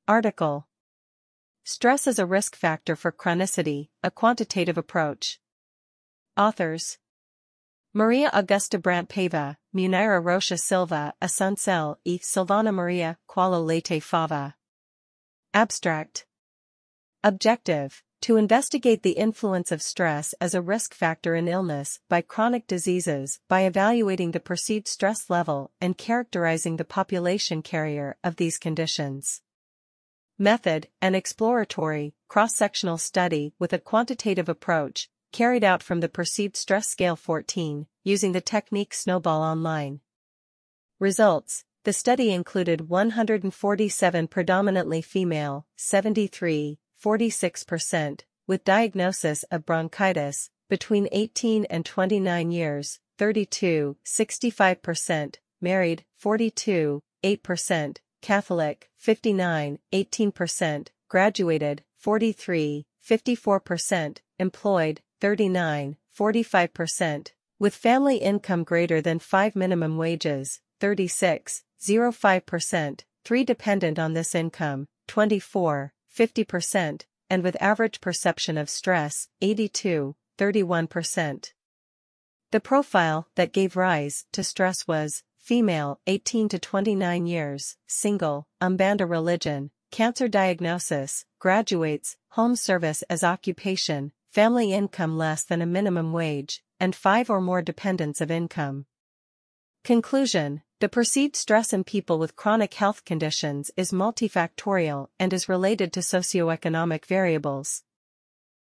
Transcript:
Article. Stress as a risk factor for chronicity, a quantitative approach. Authors. Maria Augusta Brandt Paiva, Munira Rocha Silva, Asuncel e Silvana Maria, Qualo Leite Fava. Abstract. Objective. To investigate the influence of stress as a risk factor in illness by chronic diseases by evaluating the perceived stress level and characterizing the population carrier of these conditions. Method, an exploratory, cross-sectional study with a quantitative approach, carried out from the Perceived Stress Scale 14, using the technique Snowball Online. Results. The study included 147 predominantly female, 43.46%, with diagnosis of bronchitis, between 18 and 29 years, 32.65%, married, 42.8%, Catholic, 59.18%, graduated, 43.54%, employed, 39.45%, with family income greater than 5 minimum wages, 36.05%, 3 dependent on this income, 24.50%, and with average perception of stress, 82.31%. The profile that gave rise to stress was female, 18 to 29 years, single, Umbanda religion, cancer diagnosis, graduates, home service as occupation, family income less than a minimum wage, and 5 or more dependents of income. Conclusion. The perceived stress in people with chronic health conditions is multifactorial and is related to socioeconomic variables.